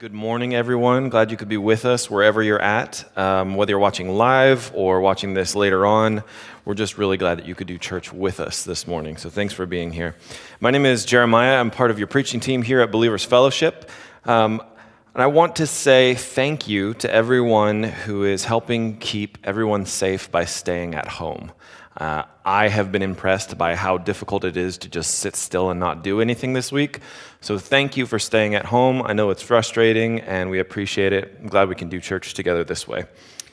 Good morning, everyone. Glad you could be with us wherever you're at. Whether you're watching live or watching this later on, we're just really glad that you could do church with us this morning. So thanks for being here. My name is Jeremiah. I'm part of your preaching team here at Believers Fellowship. And I want to say thank you to everyone who is helping keep everyone safe by staying at home. I have been impressed by how difficult it is to just sit still and not do anything this week. So thank you for staying at home. I know it's frustrating, and we appreciate it. I'm glad we can do church together this way.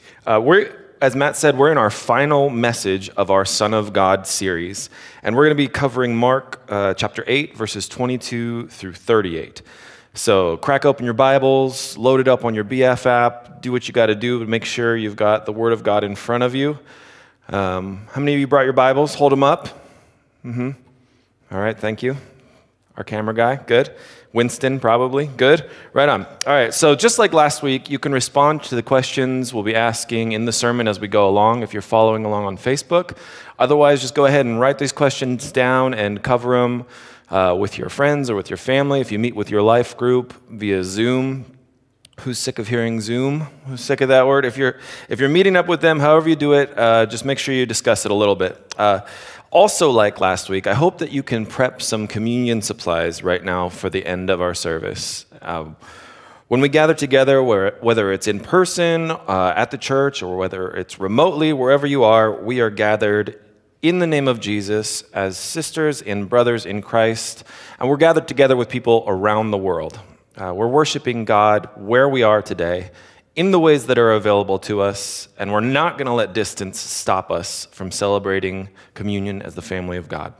As Matt said, we're in our final message of our Son of God series, and we're going to be covering Mark chapter 8, verses 22 through 38. So crack open your Bibles, load it up on your BF app, do what you got to do to make sure you've got the Word of God in front of you. How many of you brought your Bibles? Hold them up. All right, thank you. Our camera guy, good. Winston, probably, good. Right on. All right, so just like last week, you can respond to the questions we'll be asking in the sermon as we go along if you're following along on Facebook. Otherwise, just go ahead and write these questions down and cover them with your friends or with your family. If you meet with your life group via Zoom, who's sick of hearing Zoom? Who's sick of that word? If you're meeting up with them, however you do it, just make sure you discuss it a little bit. Also, like last week, I hope that you can prep some communion supplies right now for the end of our service. When we gather together, whether it's in person at the church or whether it's remotely, wherever you are, we are gathered in the name of Jesus as sisters and brothers in Christ, and we're gathered together with people around the world. We're worshiping God where we are today, in the ways that are available to us, and we're not going to let distance stop us from celebrating communion as the family of God.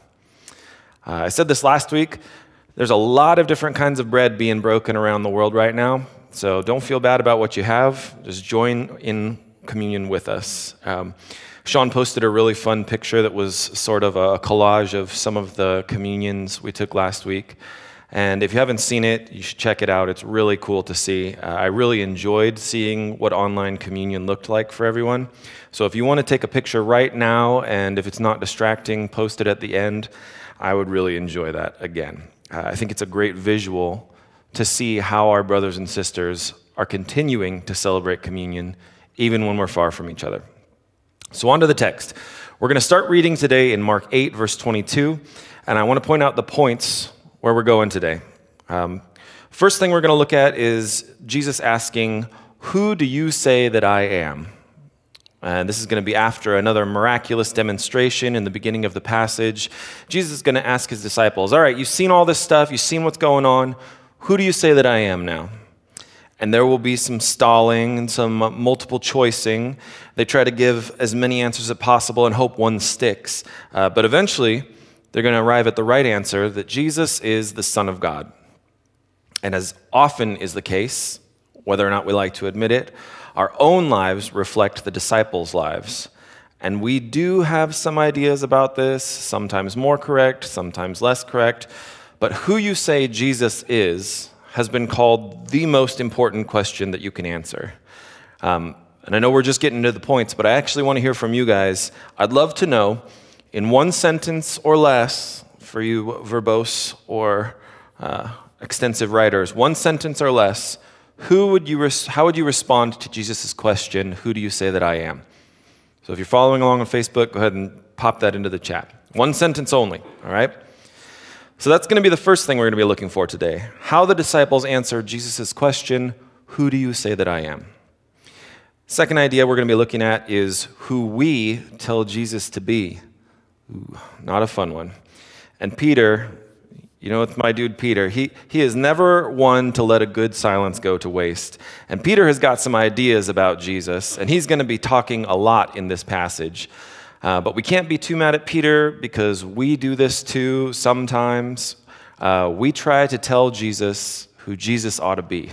I said this last week, there's a lot of different kinds of bread being broken around the world right now, so don't feel bad about what you have. Just join in communion with us. Sean posted a really fun picture that was sort of a collage of some of the communions we took last week. And if you haven't seen it, you should check it out. It's really cool to see. I really enjoyed seeing what online communion looked like for everyone. So if you want to take a picture right now, and if it's not distracting, post it at the end, I would really enjoy that again. I think it's a great visual to see how our brothers and sisters are continuing to celebrate communion, even when we're far from each other. So on to the text. We're going to start reading today in Mark 8, verse 22, and I want to point out the points where we're going today. First thing we're going to look at is Jesus asking, "Who do you say that I am?" And this is going to be after another miraculous demonstration in the beginning of the passage. Jesus is going to ask his disciples, "All right, you've seen all this stuff, you've seen what's going on. Who do you say that I am now?" And there will be some stalling and some multiple choicing. They try to give as many answers as possible and hope one sticks. But eventually, they're going to arrive at the right answer, that Jesus is the Son of God. And as often is the case, whether or not we like to admit it, our own lives reflect the disciples' lives. And we do have some ideas about this, sometimes more correct, sometimes less correct. But who you say Jesus is has been called the most important question that you can answer. And I know we're just getting to the points, but I actually want to hear from you guys. I'd love to know, in one sentence or less, for you verbose or extensive writers, one sentence or less, how would you respond to Jesus' question, "Who do you say that I am?" So if you're following along on Facebook, go ahead and pop that into the chat. One sentence only, all right? So that's going to be the first thing we're going to be looking for today. How the disciples answered Jesus' question, "Who do you say that I am?" Second idea we're going to be looking at is who we tell Jesus to be. Ooh, not a fun one. And Peter, it's my dude Peter. He is never one to let a good silence go to waste. And Peter has got some ideas about Jesus, and he's going to be talking a lot in this passage. But we can't be too mad at Peter because we do this too sometimes. We try to tell Jesus who Jesus ought to be.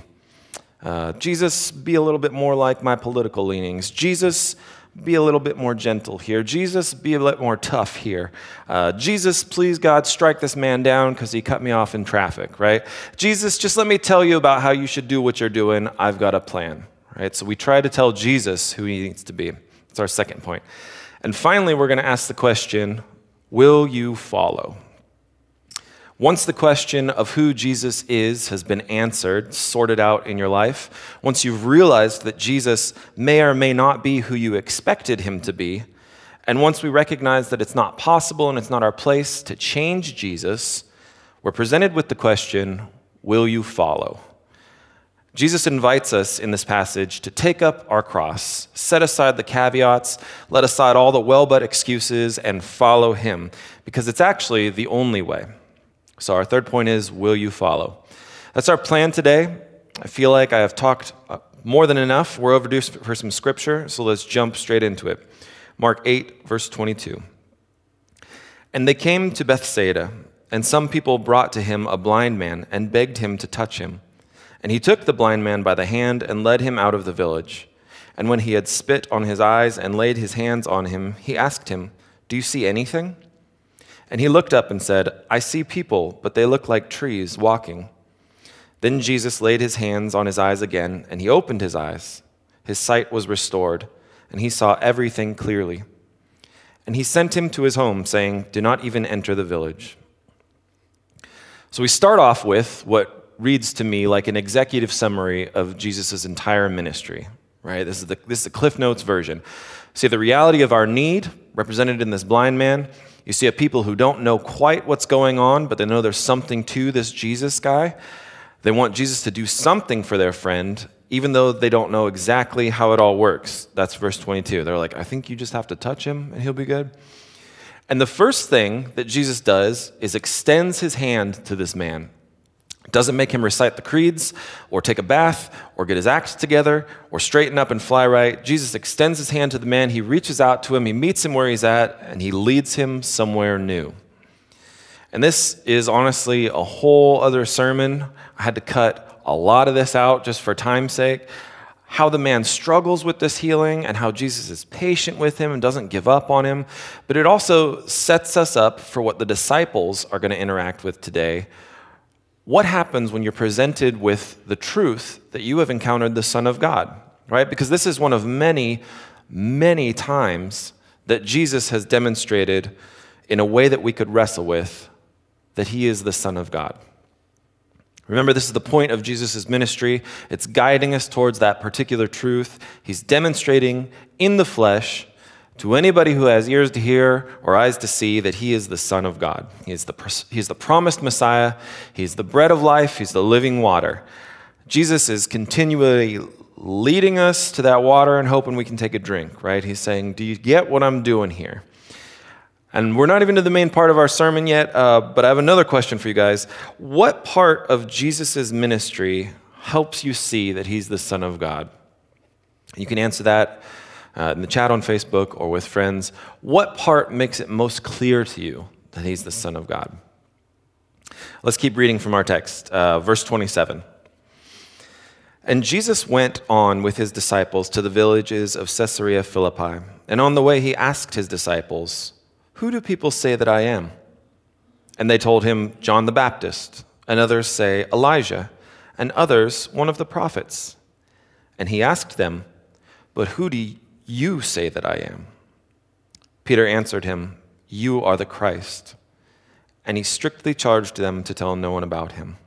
Jesus, be a little bit more like my political leanings. Jesus, be a little bit more gentle here. Jesus, be a little more tough here. Jesus, please, God, strike this man down because he cut me off in traffic, right? Jesus, just let me tell you about how you should do what you're doing. I've got a plan, right? So we try to tell Jesus who he needs to be. That's our second point. And finally, we're going to ask the question, will you follow? Once the question of who Jesus is has been answered, sorted out in your life, once you've realized that Jesus may or may not be who you expected him to be, and once we recognize that it's not possible and it's not our place to change Jesus, we're presented with the question, will you follow? Jesus invites us in this passage to take up our cross, set aside the caveats, let aside all the well-but excuses, and follow him, because it's actually the only way. So our third point is, will you follow? That's our plan today. I feel like I have talked more than enough. We're overdue for some scripture, so let's jump straight into it. Mark 8, verse 22. And they came to Bethsaida, and some people brought to him a blind man and begged him to touch him. And he took the blind man by the hand and led him out of the village. And when he had spit on his eyes and laid his hands on him, he asked him, "Do you see anything?" And he looked up and said, "I see people, but they look like trees walking." Then Jesus laid his hands on his eyes again, and he opened his eyes. His sight was restored, and he saw everything clearly. And he sent him to his home, saying, "Do not even enter the village." So we start off with what reads to me like an executive summary of Jesus' entire ministry, right? This is the Cliff Notes version. See the reality of our need represented in this blind man. You see a people who don't know quite what's going on, but they know there's something to this Jesus guy. They want Jesus to do something for their friend, even though they don't know exactly how it all works. That's verse 22. They're like, I think you just have to touch him and he'll be good. And the first thing that Jesus does is extends his hand to this man. Doesn't make him recite the creeds or take a bath or get his act together or straighten up and fly right. Jesus extends his hand to the man. He reaches out to him. He meets him where he's at, and he leads him somewhere new. And this is honestly a whole other sermon. I had to cut a lot of this out just for time's sake. How the man struggles with this healing and how Jesus is patient with him and doesn't give up on him. But it also sets us up for what the disciples are going to interact with today. What happens when you're presented with the truth that you have encountered the Son of God, right? Because this is one of many, many times that Jesus has demonstrated in a way that we could wrestle with that he is the Son of God. Remember, this is the point of Jesus' ministry. It's guiding us towards that particular truth. He's demonstrating in the flesh to anybody who has ears to hear or eyes to see that he is the Son of God. He is the promised Messiah. He's the bread of life. He's the living water. Jesus is continually leading us to that water and hoping we can take a drink, right? He's saying, do you get what I'm doing here? And we're not even to the main part of our sermon yet, but I have another question for you guys. What part of Jesus' ministry helps you see that he's the Son of God? You can answer that in the chat on Facebook or with friends. What part makes it most clear to you that he's the Son of God? Let's keep reading from our text, verse 27. And Jesus went on with his disciples to the villages of Caesarea Philippi. And on the way he asked his disciples, "Who do people say that I am?" And they told him, "John the Baptist, and others say Elijah, and others one of the prophets." And he asked them, "But who do you say that I am?" Peter answered him, "You are the Christ." And he strictly charged them to tell no one about him.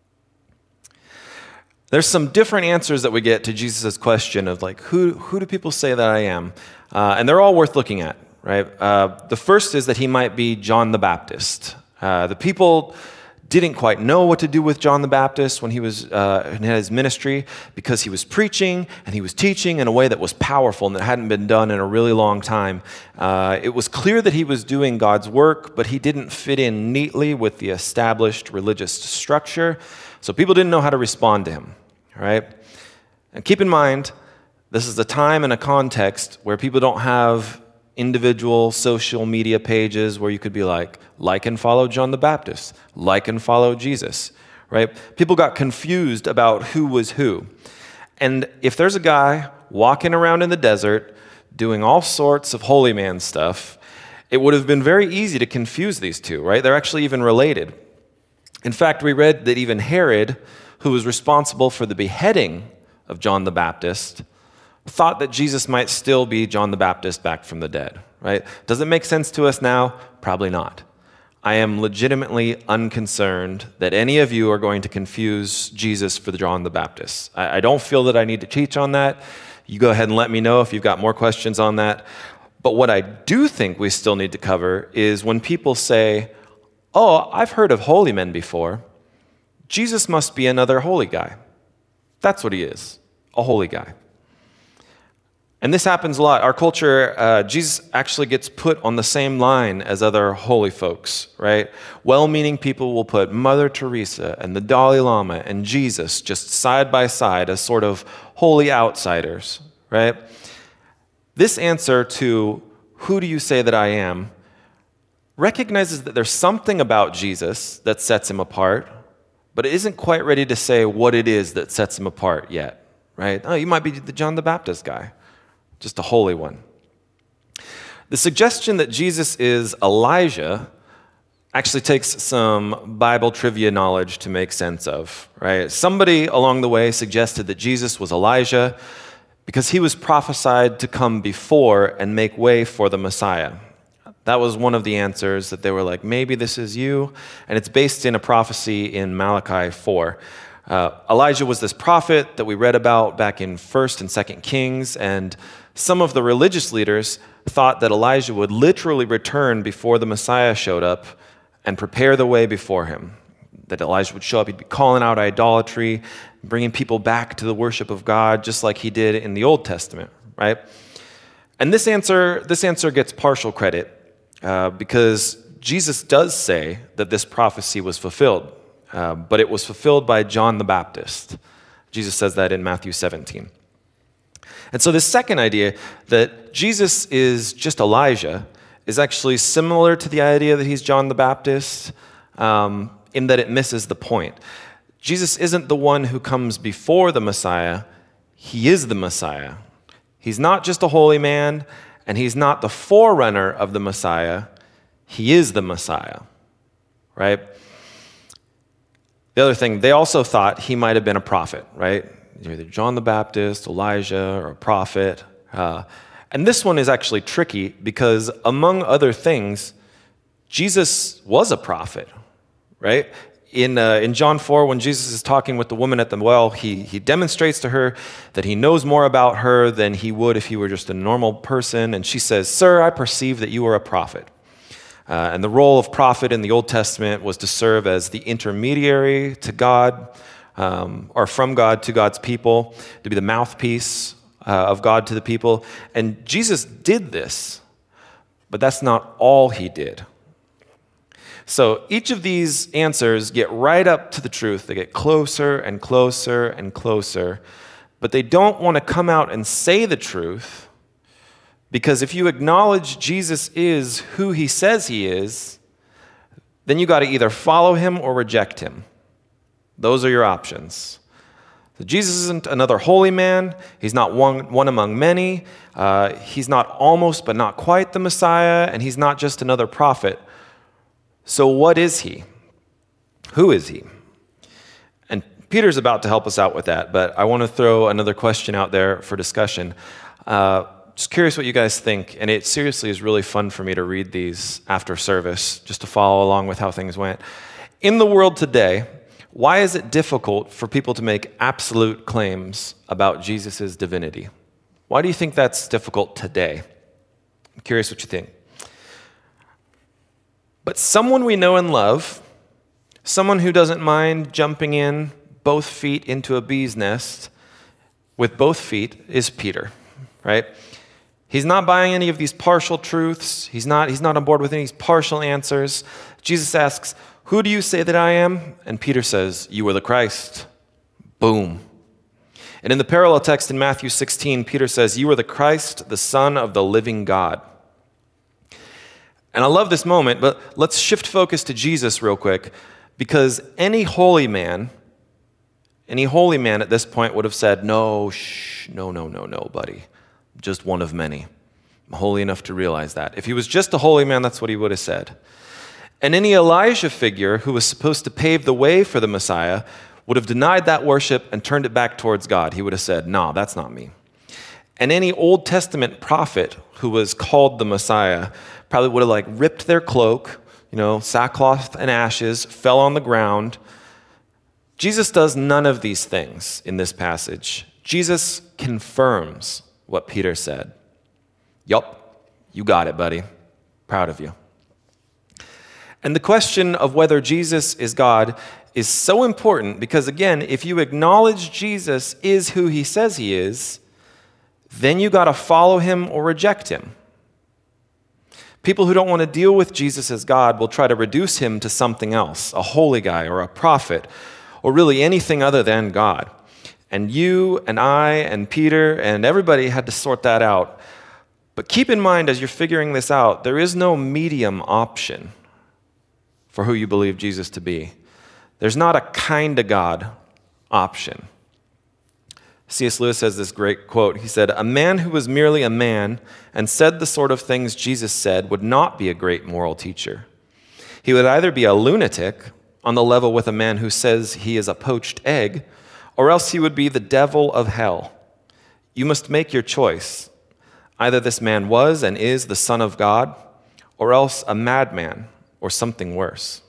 There's some different answers that we get to Jesus' question of like, who do people say that I am? And they're all worth looking at, right? The first is that he might be John the Baptist. The people didn't quite know what to do with John the Baptist when he was in his ministry because he was preaching and he was teaching in a way that was powerful and that hadn't been done in a really long time. It was clear that he was doing God's work, but he didn't fit in neatly with the established religious structure, so people didn't know how to respond to him, right? And keep in mind, this is a time and a context where people don't have individual social media pages where you could be like and follow John the Baptist, like and follow Jesus, right? People got confused about who was who. And if there's a guy walking around in the desert doing all sorts of holy man stuff, it would have been very easy to confuse these two, right? They're actually even related. In fact, we read that even Herod, who was responsible for the beheading of John the Baptist, thought that Jesus might still be John the Baptist back from the dead, right? Does it make sense to us now? Probably not. I am legitimately unconcerned that any of you are going to confuse Jesus for John the Baptist. I don't feel that I need to teach on that. You go ahead and let me know if you've got more questions on that. But what I do think we still need to cover is when people say, oh, I've heard of holy men before. Jesus must be another holy guy. That's what he is, a holy guy. And this happens a lot. Our culture, Jesus actually gets put on the same line as other holy folks, right? Well-meaning people will put Mother Teresa and the Dalai Lama and Jesus just side by side as sort of holy outsiders, right? This answer to, who do you say that I am, recognizes that there's something about Jesus that sets him apart, but it isn't quite ready to say what it is that sets him apart yet, right? Oh, you might be the John the Baptist guy. Just a holy one. The suggestion that Jesus is Elijah actually takes some Bible trivia knowledge to make sense of, right? Somebody along the way suggested that Jesus was Elijah because he was prophesied to come before and make way for the Messiah. That was one of the answers, that they were like, maybe this is you, and it's based in a prophecy in Malachi 4. Elijah was this prophet that we read about back in 1st and 2nd Kings, and some of the religious leaders thought that Elijah would literally return before the Messiah showed up and prepare the way before him. That Elijah would show up, he'd be calling out idolatry, bringing people back to the worship of God, just like he did in the Old Testament, right? And this answer gets partial credit because Jesus does say that this prophecy was fulfilled. But it was fulfilled by John the Baptist. Jesus says that in Matthew 17. And so this second idea that Jesus is just Elijah is actually similar to the idea that he's John the Baptist in that it misses the point. Jesus isn't the one who comes before the Messiah. He is the Messiah. He's not just a holy man, and he's not the forerunner of the Messiah. He is the Messiah, right? The other thing, they also thought he might have been a prophet, right? Either John the Baptist, Elijah, or a prophet. And this one is actually tricky because, among other things, Jesus was a prophet, right? In John 4, when Jesus is talking with the woman at the well, he demonstrates to her that he knows more about her than he would if he were just a normal person. And she says, "Sir, I perceive that you are a prophet." And the role of prophet in the Old Testament was to serve as the intermediary to God, or from God to God's people, to be the mouthpiece of God to the people. And Jesus did this, but that's not all he did. So each of these answers get right up to the truth. They get closer and closer and closer, but they don't want to come out and say the truth, because if you acknowledge Jesus is who he says he is, then you got to either follow him or reject him. Those are your options. So Jesus isn't another holy man. He's not one among many. He's not almost but not quite the Messiah, and he's not just another prophet. So what is he? Who is he? And Peter's about to help us out with that, but I want to throw another question out there for discussion. Just curious what you guys think, and it seriously is really fun for me to read these after service, just to follow along with how things went. In the world today, why is it difficult for people to make absolute claims about Jesus' divinity? Why do you think that's difficult today? I'm curious what you think. But someone we know and love, someone who doesn't mind jumping in both feet into a bee's nest with both feet, is Peter, right? He's not buying any of these partial truths. He's not on board with any of these partial answers. Jesus asks, "Who do you say that I am?" And Peter says, "You are the Christ." Boom. And in the parallel text in Matthew 16, Peter says, "You are the Christ, the Son of the living God." And I love this moment, but let's shift focus to Jesus real quick, because any holy man at this point would have said, no, buddy. Just one of many. I'm holy enough to realize that. If he was just a holy man, that's what he would have said. And any Elijah figure who was supposed to pave the way for the Messiah would have denied that worship and turned it back towards God. He would have said, "No, that's not me." And any Old Testament prophet who was called the Messiah probably would have ripped their cloak, sackcloth and ashes, fell on the ground. Jesus does none of these things in this passage. Jesus confirms what Peter said. Yup, you got it, buddy. Proud of you. And the question of whether Jesus is God is so important because, again, if you acknowledge Jesus is who he says he is, then you got to follow him or reject him. People who don't want to deal with Jesus as God will try to reduce him to something else, a holy guy or a prophet, or really anything other than God. And you and I and Peter and everybody had to sort that out. But keep in mind as you're figuring this out, there is no medium option for who you believe Jesus to be. There's not a kind of God option. C.S. Lewis has this great quote. He said, "A man who was merely a man and said the sort of things Jesus said would not be a great moral teacher. He would either be a lunatic on the level with a man who says he is a poached egg, or else he would be the devil of hell. You must make your choice. Either this man was and is the Son of God, or else a madman or something worse."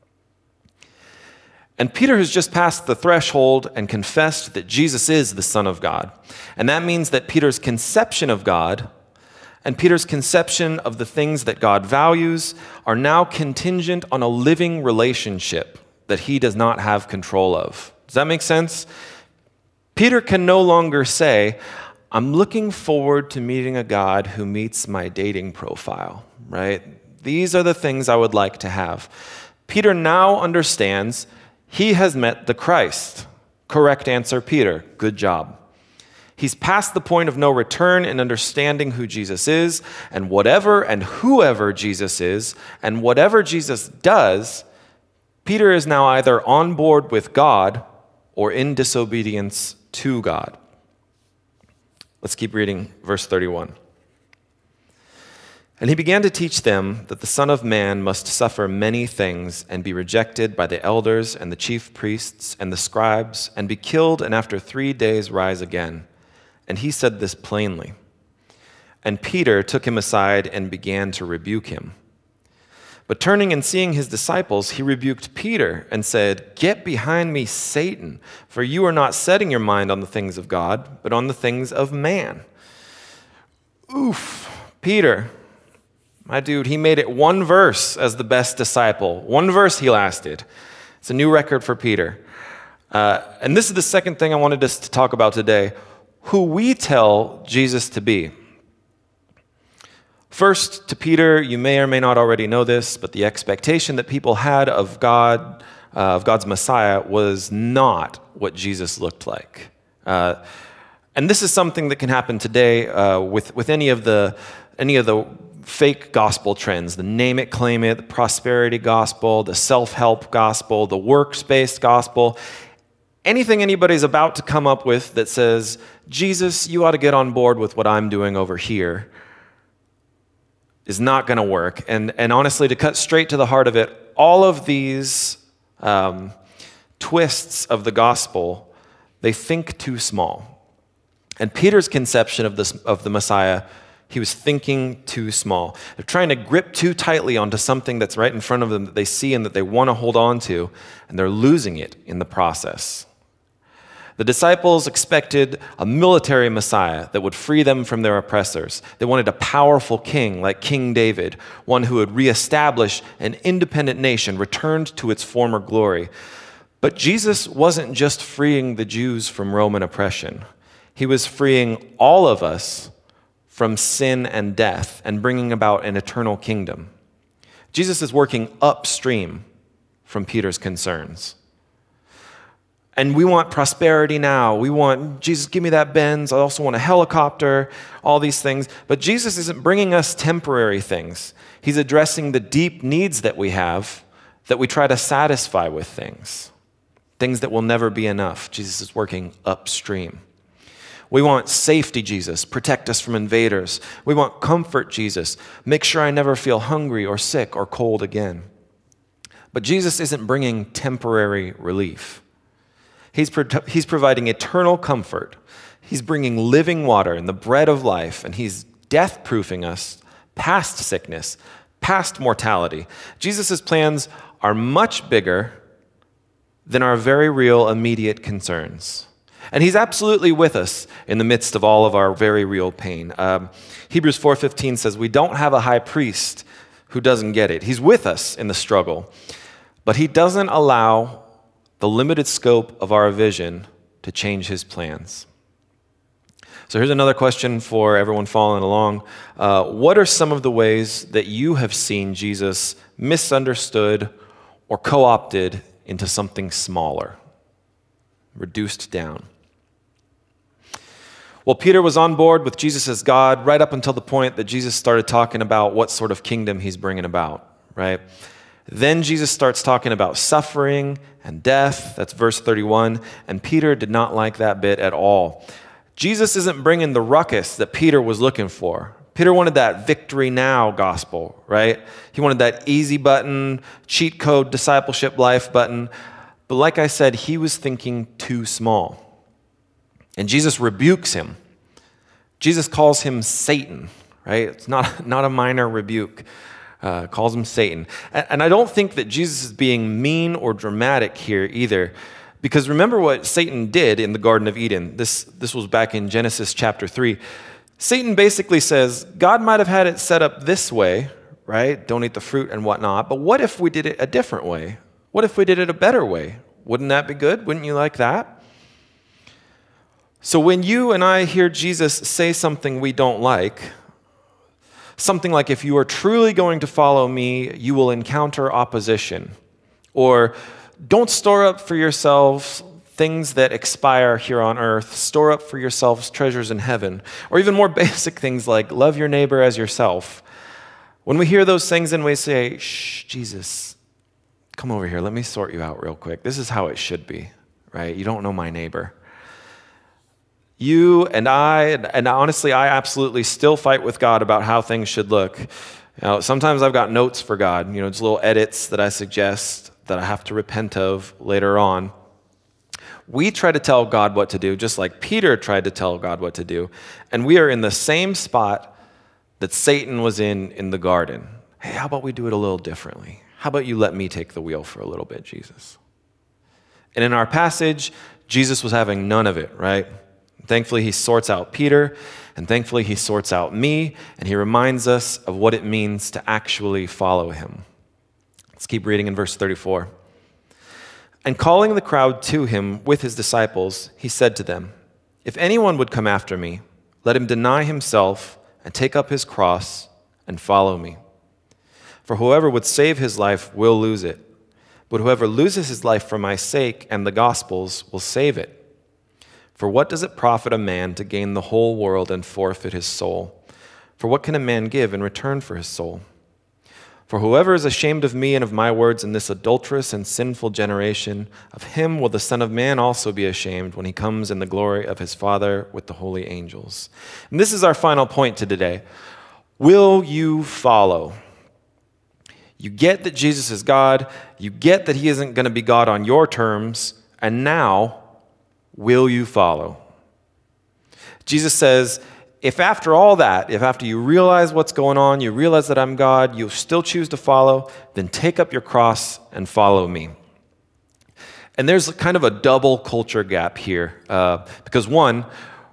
And Peter has just passed the threshold and confessed that Jesus is the Son of God. And that means that Peter's conception of God and Peter's conception of the things that God values are now contingent on a living relationship that he does not have control of. Does that make sense? Peter can no longer say, "I'm looking forward to meeting a God who meets my dating profile," right? These are the things I would like to have. Peter now understands he has met the Christ. Correct answer, Peter. Good job. He's past the point of no return in understanding who Jesus is, and whatever and whoever Jesus is, and whatever Jesus does, Peter is now either on board with God or in disobedience to God. Let's keep reading verse 31. "And he began to teach them that the Son of Man must suffer many things and be rejected by the elders and the chief priests and the scribes and be killed and after 3 days rise again. And he said this plainly. And Peter took him aside and began to rebuke him. But turning and seeing his disciples, he rebuked Peter and said, 'Get behind me, Satan, for you are not setting your mind on the things of God, but on the things of man.'" Oof, Peter. My dude, he made it one verse as the best disciple. One verse he lasted. It's a new record for Peter. And this is the second thing I wanted us to talk about today, who we tell Jesus to be. First, to Peter, you may or may not already know this, but the expectation that people had of God, of God's Messiah, was not what Jesus looked like. And this is something that can happen today with any of the fake gospel trends, the name it, claim it, the prosperity gospel, the self-help gospel, the works-based gospel. Anything anybody's about to come up with that says, "Jesus, you ought to get on board with what I'm doing over here," is not going to work. And honestly, to cut straight to the heart of it, all of these twists of the gospel, they think too small. And Peter's conception of the Messiah, he was thinking too small. They're trying to grip too tightly onto something that's right in front of them that they see and that they want to hold on to, and they're losing it in the process. The disciples expected a military Messiah that would free them from their oppressors. They wanted a powerful king like King David, one who would reestablish an independent nation returned to its former glory. But Jesus wasn't just freeing the Jews from Roman oppression. He was freeing all of us from sin and death and bringing about an eternal kingdom. Jesus is working upstream from Peter's concerns. And we want prosperity now. We want, Jesus, give me that Benz. I also want a helicopter, all these things. But Jesus isn't bringing us temporary things. He's addressing the deep needs that we have that we try to satisfy with things that will never be enough. Jesus is working upstream. We want safety, Jesus. Protect us from invaders. We want comfort, Jesus. Make sure I never feel hungry or sick or cold again. But Jesus isn't bringing temporary relief. He's providing eternal comfort. He's bringing living water and the bread of life, and he's death-proofing us past sickness, past mortality. Jesus' plans are much bigger than our very real immediate concerns. And he's absolutely with us in the midst of all of our very real pain. Hebrews 4:15 says, we don't have a high priest who doesn't get it. He's with us in the struggle, but he doesn't allow the limited scope of our vision to change his plans. So here's another question for everyone following along. What are some of the ways that you have seen Jesus misunderstood or co-opted into something smaller, reduced down? Well, Peter was on board with Jesus as God right up until the point that Jesus started talking about what sort of kingdom he's bringing about, right? Then Jesus starts talking about suffering and death. That's verse 31. And Peter did not like that bit at all. Jesus isn't bringing the ruckus that Peter was looking for. Peter wanted that victory now gospel, right? He wanted that easy button, cheat code, discipleship life button. But like I said, he was thinking too small. And Jesus rebukes him. Jesus calls him Satan, right? It's not a minor rebuke. Calls him Satan. And I don't think that Jesus is being mean or dramatic here either. Because remember what Satan did in the Garden of Eden. This was back in Genesis chapter 3. Satan basically says, God might have had it set up this way, right? Don't eat the fruit and whatnot. But what if we did it a different way? What if we did it a better way? Wouldn't that be good? Wouldn't you like that? So when you and I hear Jesus say something we don't like, something like, if you are truly going to follow me, you will encounter opposition. Or don't store up for yourselves things that expire here on earth. Store up for yourselves treasures in heaven. Or even more basic things like love your neighbor as yourself. When we hear those things and we say, shh, Jesus, come over here. Let me sort you out real quick. This is how it should be, right? You don't know my neighbor. You and I, and honestly, I absolutely still fight with God about how things should look. Sometimes I've got notes for God, just little edits that I suggest that I have to repent of later on. We try to tell God what to do, just like Peter tried to tell God what to do. And we are in the same spot that Satan was in the garden. Hey, how about we do it a little differently? How about you let me take the wheel for a little bit, Jesus? And in our passage, Jesus was having none of it, right? Thankfully, he sorts out Peter, and thankfully, he sorts out me, and he reminds us of what it means to actually follow him. Let's keep reading in verse 34. And calling the crowd to him with his disciples, he said to them, if anyone would come after me, let him deny himself and take up his cross and follow me. For whoever would save his life will lose it, but whoever loses his life for my sake and the gospel's will save it. For what does it profit a man to gain the whole world and forfeit his soul? For what can a man give in return for his soul? For whoever is ashamed of me and of my words in this adulterous and sinful generation, of him will the Son of Man also be ashamed when he comes in the glory of his Father with the holy angels. And this is our final point to today. Will you follow? You get that Jesus is God. You get that he isn't going to be God on your terms. And now, will you follow? Jesus says, if after all that, if after you realize what's going on, you realize that I'm God, you still choose to follow, then take up your cross and follow me. And there's kind of a double culture gap here. Because one,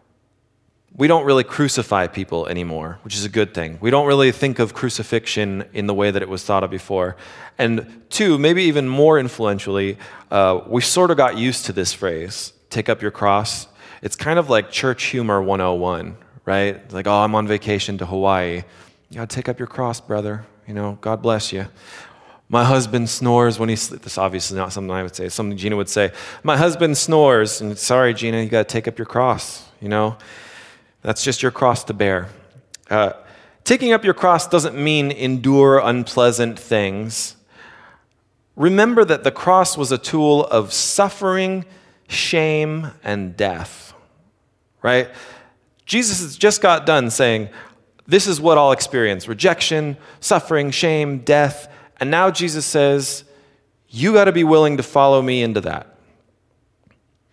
we don't really crucify people anymore, which is a good thing. We don't really think of crucifixion in the way that it was thought of before. And two, maybe even more influentially, we sort of got used to this phrase, take up your cross. It's kind of like church humor 101, right? It's like, oh, I'm on vacation to Hawaii. You gotta take up your cross, brother. God bless you. My husband snores when he sleeps. This is obviously not something I would say. It's something Gina would say. My husband snores, and sorry, Gina, you gotta take up your cross, That's just your cross to bear. Taking up your cross doesn't mean endure unpleasant things. Remember that the cross was a tool of suffering, shame, and death, right? Jesus has just got done saying, this is what I'll experience: rejection, suffering, shame, death. And now Jesus says, you got to be willing to follow me into that.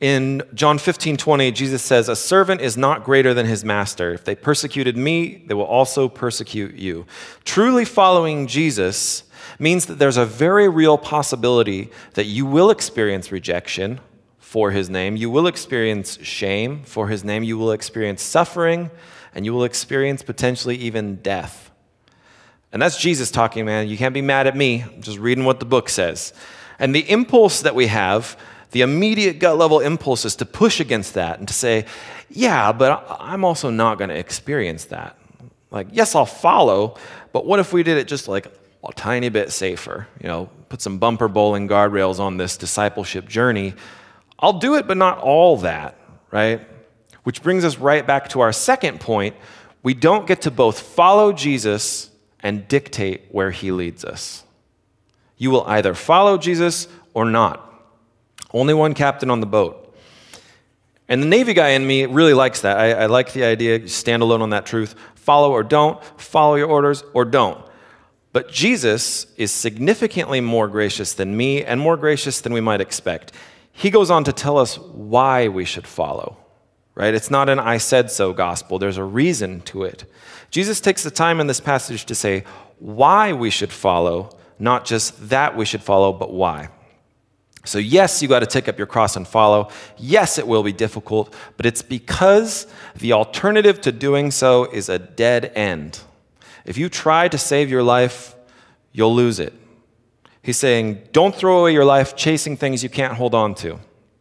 In John 15:20, Jesus says, "A servant is not greater than his master. If they persecuted me, they will also persecute you." Truly following Jesus means that there's a very real possibility that you will experience rejection for his name. You will experience shame for his name. You will experience suffering, and you will experience potentially even death. And that's Jesus talking, man. You can't be mad at me. I'm just reading what the book says. And the impulse that we have, the immediate gut level impulse, is to push against that and to say, yeah, but I'm also not going to experience that. Like, yes, I'll follow, but what if we did it just like a tiny bit safer? Put some bumper bowling guardrails on this discipleship journey. I'll do it, but not all that, right? Which brings us right back to our second point. We don't get to both follow Jesus and dictate where he leads us. You will either follow Jesus or not. Only one captain on the boat. And the Navy guy in me really likes that. I like the idea, you stand alone on that truth. Follow or don't, follow your orders or don't. But Jesus is significantly more gracious than me and more gracious than we might expect. He goes on to tell us why we should follow, right? It's not an I said so gospel. There's a reason to it. Jesus takes the time in this passage to say why we should follow, not just that we should follow, but why. So yes, you got to take up your cross and follow. Yes, it will be difficult, but it's because the alternative to doing so is a dead end. If you try to save your life, you'll lose it. He's saying, don't throw away your life chasing things you can't hold on to.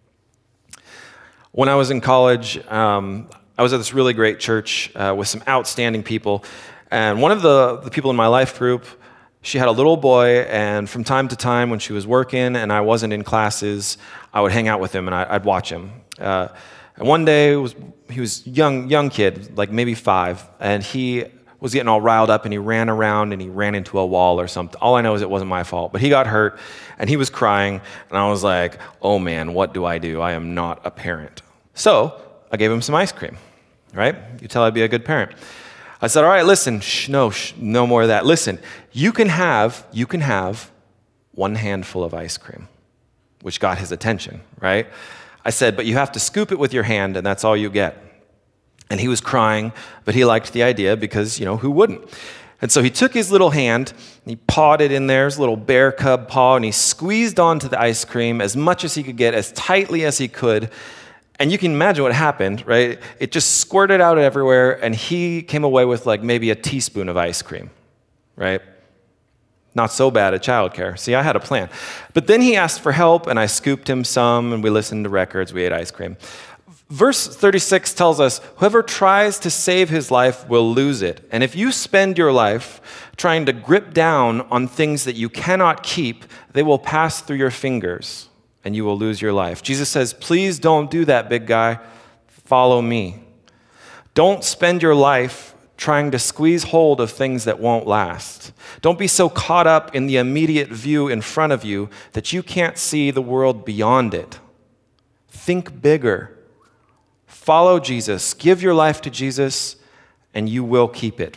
When I was in college, I was at this really great church with some outstanding people, and one of the people in my life group, she had a little boy, and from time to time when she was working and I wasn't in classes, I would hang out with him and I'd watch him. And one day, he was a young kid, like maybe 5, and he was getting all riled up and he ran around and he ran into a wall or something. All I know is it wasn't my fault, but he got hurt and he was crying, and I was like, oh man, what do? I am not a parent. So I gave him some ice cream, right? You tell I'd be a good parent. I said, all right, listen, no more of that. Listen, you can have one handful of ice cream, which got his attention, right? I said, but you have to scoop it with your hand, and that's all you get. And he was crying, but he liked the idea because, who wouldn't? And so he took his little hand, and he pawed it in there, his little bear cub paw, and he squeezed onto the ice cream as much as he could get, as tightly as he could. And you can imagine what happened, right? It just squirted out everywhere, and he came away with like maybe a teaspoon of ice cream, right? Not so bad at childcare. See, I had a plan. But then he asked for help, and I scooped him some, and we listened to records, we ate ice cream. Verse 36 tells us, whoever tries to save his life will lose it. And if you spend your life trying to grip down on things that you cannot keep, they will pass through your fingers, and you will lose your life. Jesus says, please don't do that, big guy. Follow me. Don't spend your life trying to squeeze hold of things that won't last. Don't be so caught up in the immediate view in front of you that you can't see the world beyond it. Think bigger. Follow Jesus. Give your life to Jesus, and you will keep it.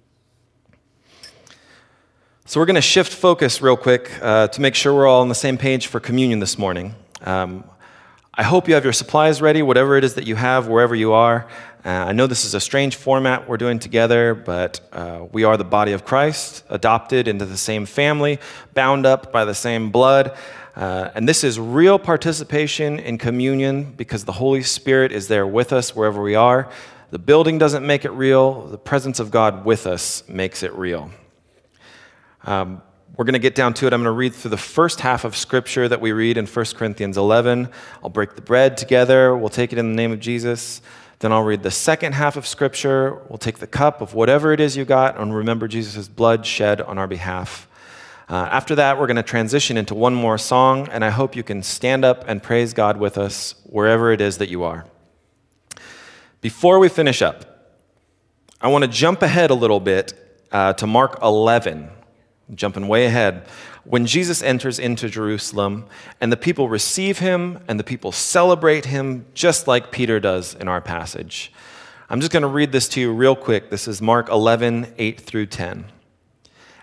So we're going to shift focus real quick to make sure we're all on the same page for communion this morning. I hope you have your supplies ready, whatever it is that you have, wherever you are. I know this is a strange format we're doing together, but we are the body of Christ, adopted into the same family, bound up by the same blood. And this is real participation in communion because the Holy Spirit is there with us wherever we are. The building doesn't make it real. The presence of God with us makes it real. We're going to get down to it. I'm going to read through the first half of Scripture that we read in 1 Corinthians 11. I'll break the bread together. We'll take it in the name of Jesus. Then I'll read the second half of Scripture. We'll take the cup of whatever it is you got and remember Jesus' blood shed on our behalf. After that, we're going to transition into one more song, and I hope you can stand up and praise God with us wherever it is that you are. Before we finish up, I want to jump ahead a little bit to Mark 11. Jumping way ahead, when Jesus enters into Jerusalem and the people receive him and the people celebrate him just like Peter does in our passage. I'm just going to read this to you real quick. This is Mark 11, 8 through 10.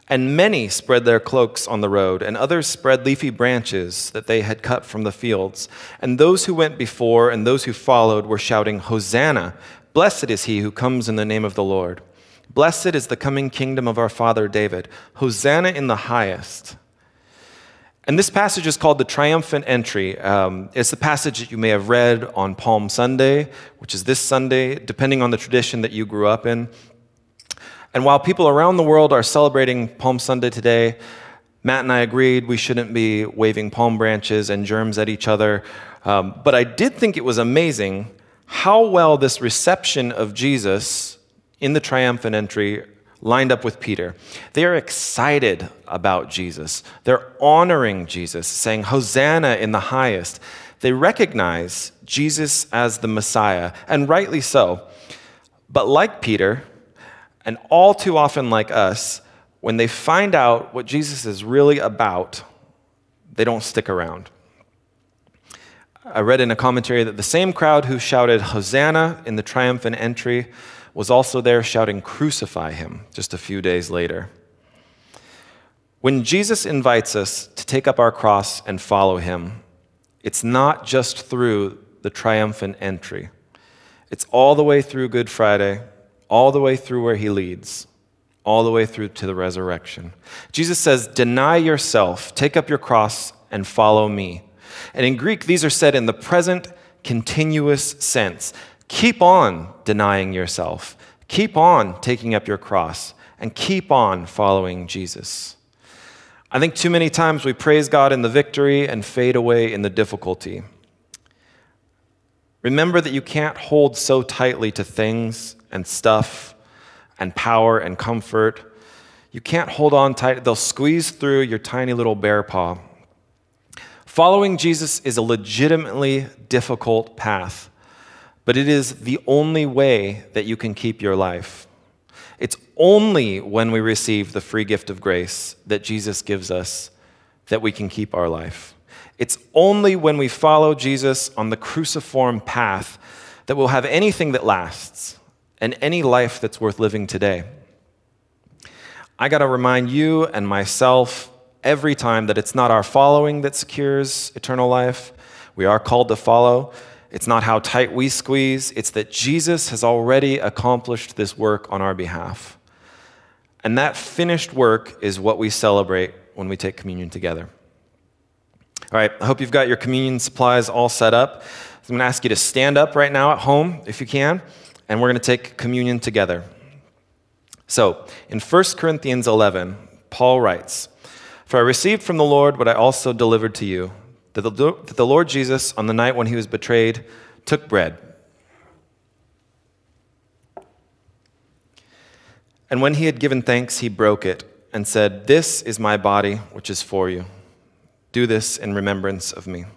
And many spread their cloaks on the road, and others spread leafy branches that they had cut from the fields. And those who went before and those who followed were shouting, "Hosanna! Blessed is he who comes in the name of the Lord. Blessed is the coming kingdom of our father David. Hosanna in the highest." And this passage is called the triumphant entry. It's the passage that you may have read on Palm Sunday, which is this Sunday, depending on the tradition that you grew up in. And while people around the world are celebrating Palm Sunday today, Matt and I agreed we shouldn't be waving palm branches and germs at each other. But I did think it was amazing how well this reception of Jesus in the triumphant entry lined up with Peter. They are excited about Jesus. They're honoring Jesus, saying, "Hosanna in the highest." They recognize Jesus as the Messiah, and rightly so. But like Peter, and all too often like us, when they find out what Jesus is really about, they don't stick around. I read in a commentary that the same crowd who shouted Hosanna in the triumphant entry was also there shouting crucify him just a few days later. When Jesus invites us to take up our cross and follow him, it's not just through the triumphant entry. It's all the way through Good Friday, all the way through where he leads, all the way through to the resurrection. Jesus says, "Deny yourself, take up your cross, and follow me." And in Greek, these are said in the present continuous sense. Keep on denying yourself. Keep on taking up your cross, and keep on following Jesus. I think too many times we praise God in the victory and fade away in the difficulty. Remember that you can't hold so tightly to things and stuff and power and comfort. You can't hold on tight. They'll squeeze through your tiny little bear paw. Following Jesus is a legitimately difficult path, but it is the only way that you can keep your life. It's only when we receive the free gift of grace that Jesus gives us that we can keep our life. It's only when we follow Jesus on the cruciform path that we'll have anything that lasts and any life that's worth living today. I got to remind you and myself every time that it's not our following that secures eternal life. We are called to follow. It's not how tight we squeeze. It's that Jesus has already accomplished this work on our behalf. And that finished work is what we celebrate when we take communion together. All right, I hope you've got your communion supplies all set up. I'm going to ask you to stand up right now at home, if you can, and we're going to take communion together. So, in 1 Corinthians 11, Paul writes, "For I received from the Lord what I also delivered to you, that the Lord Jesus, on the night when he was betrayed, took bread. And when he had given thanks, he broke it and said, 'This is my body, which is for you. Do this in remembrance of me.'"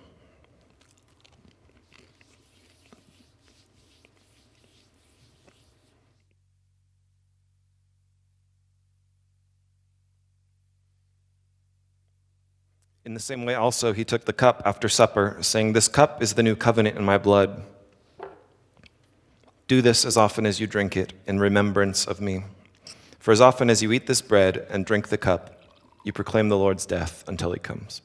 In the same way also he took the cup after supper, saying, "This cup is the new covenant in my blood. Do this as often as you drink it in remembrance of me. For as often as you eat this bread and drink the cup, you proclaim the Lord's death until he comes."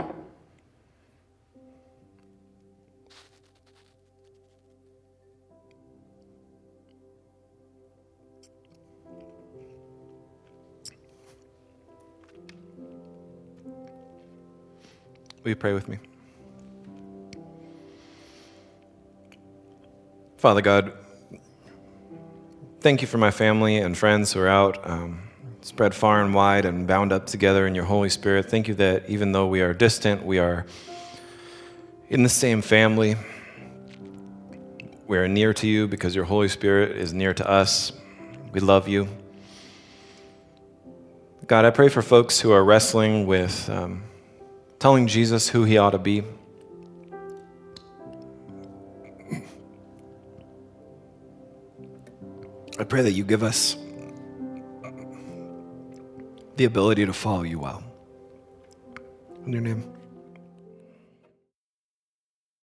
Will you pray with me? Father God, thank you for my family and friends who are out, spread far and wide and bound up together in your Holy Spirit. Thank you that even though we are distant, we are in the same family. We are near to you because your Holy Spirit is near to us. We love you. God, I pray for folks who are wrestling with telling Jesus who he ought to be. I pray that you give us the ability to follow you well. In your name.